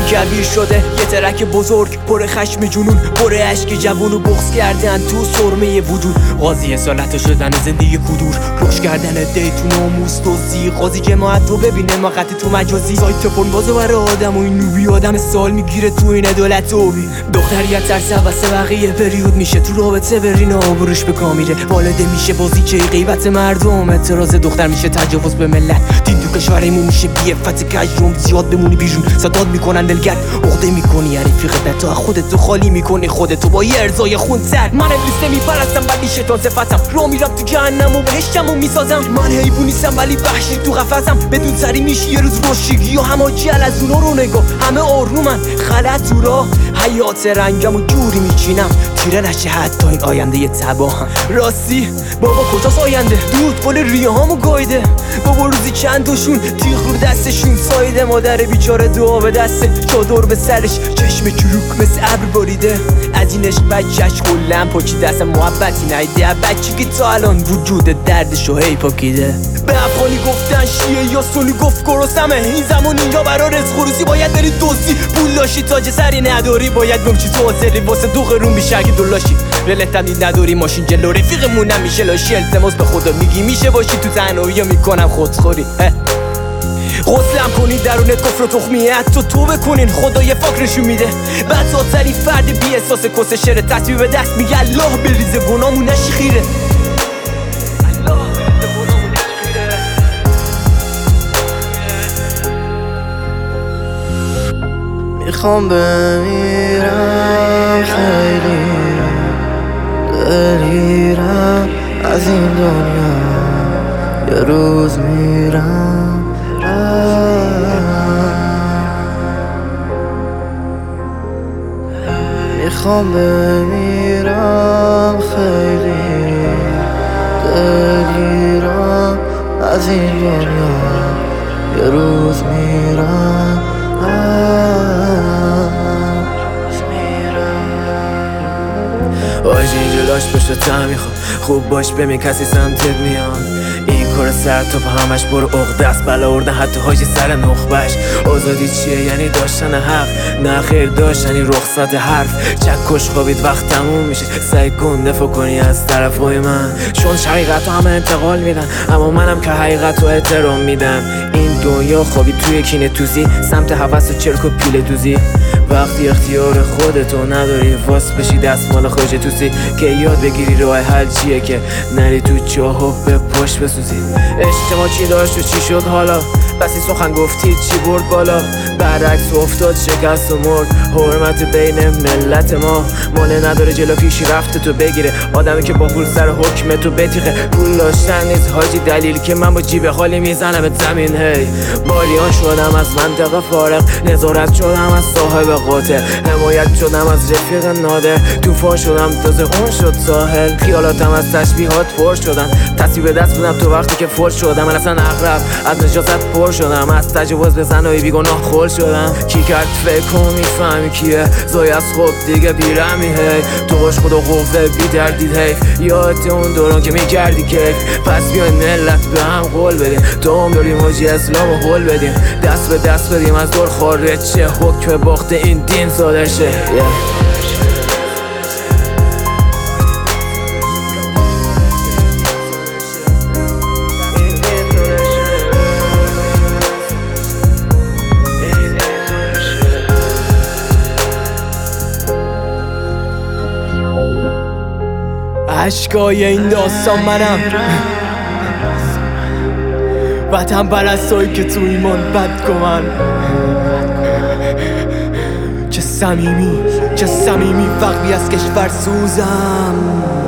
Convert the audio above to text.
کویر شده یه ترک بزرگ، پر خشم جنون، پر عشق جوونو بغض کردن تو سرمه وجود. قاضی اصالت شدن زندگی کدور، روش کردن دیتون ناموس توزی. قاضی جماعت رو ببینه مقطع تو مجازی. سایت پون بازه برای آدم و این نوبی آدم سال میگیره تو این عدالت توبی. دختریت ترسه واسه بقیه پریود میشه، تو رابطه برین آبروش به کامیره. والده میشه بازی چه غیبت مردم، اعتراض دختر میشه تجاوز به ملت. دین تو کشورمون میشه بی‌عفت کجروم، زیاد بمونی بیرون صداد میکنن دلگرد. عقده میکنی حریفی خدت تو خودت، تو خالی میکنی خودتو با یه ارزای خون سر. من ابلیس نمیپرستم ولی شیطان صفتم، رو میرم تو جهنم و بهشتم و میسازم. من حیوان نیستم ولی وحشی تو قفسم، بدون سری میشی یه روز رشیگی و هماجی از اونا رو نگاه. همه آرومن غلط تو راه، حیات رنگم و جوری میچینم تیره نشه حتی این آینده یه تباهم. راستی بابا کجاست آینده؟ دود قول ریه هامو گایده. بابا روزی چند تاشون تیغ رو دستشون سایده. مادر بیچاره دعا به دسته، چادر به سرش، چشم چروک مثل ابر باریده. از این عشق بچهش کلن پاکیده، اصلا محبتی نیده بچه که تا الان وجود دردشو هی پاکیده. به افغانی گفتن شیعه یا سنی گفت گرسنمه. این زمان اینجا برا رزق و روزی باید بری دوستی. پول داشتی تاج سری نداری باید گمچی تو حاضری واسه دو قرون بیشه اگه دلاشی. ولت تمدید نداری ماشین جلو رفیقمون نمیشه لاشی. التماس به خدا میگی میشه باشی تو تنهایی یا میکنم خودخوری. غسلم کنید درونت کفر و تخمیت تو بکنین خدای فاک نشون میده. بعد سری فرد بی احساس کس شر تصویر به دست میگه الله بریزه گنامون نشی خیره. میخوام بمیرم خیلی دلیرم از این دنیا، یه روز میرم میخوام بمیرم خیلی دلیرم از این دنیا، یه روز میرم آج این جلاش باشه تا میخوام خوب باش ببین کسی سمتت میان. این کار سر تو همش برو عقده است بلا اردن حتی حاجی سر نخبش. آزادی چیه؟ یعنی داشتن حق، نه خیر داشتنی رخصت حرف. چکش خوابید وقت تموم میشه، سعی کن دفاع کنی از طرفای من، چون حقیقت رو همه انتقال میدن اما منم که حقیقت رو احترام میدم. این دنیا خوابی توی کینه توزی، سمت هوس و چرک و پیله دوزی. وقتی اختیار خودتو نداری واس بشی دستمال خوش توسی، که یاد بگیری راه حل چیه که نری تو چاه و به پشت بسوزی. اجتماع چی داشت و چی شد حالا؟ بسی سخن گفتید چی برد بالا؟ برعکس افتاد شکست و مرد حرمت بین ملت ما. ماله نداره جلو پیشی رفته تو بگیره، آدمی که با پول سر حکم تو بتیخه. پول داشتن نیست حاجی دلیل که من با جیب خالی میزنم زمین. هی باریان شدم از منطقه فارغ، نظارت شدم از صاحب قاطع، حمایت شدم از رفیق نادر، توفان شدم تازه اون شد ساحل. خیالاتم از تشبیهات پر شدن، تصویر به دست بودم تو وقتی که فوت شدم. من اصلا اغرب از نجاست پر شدم، از تجاوز به زنای بیگناه خل شدم. کی کرد فکر کن میفهمی کیه، زای از خوب دیگه بیرمی. هی تو عشق و قوه بی دردید حیف، یادت اون دوران که میکردی کیف. پس بیاین ملت به هم قول بدیم، تا هم داریم حاجی اسلام و قول بدیم. دست به دست بدیم از دور خارج شه، حکم باخت این دین صادر شه. عشقای این داستان منم، وطن پرستایی که تو ایمان بد کمن. چه صمیمی وقتی از کشور سوزم.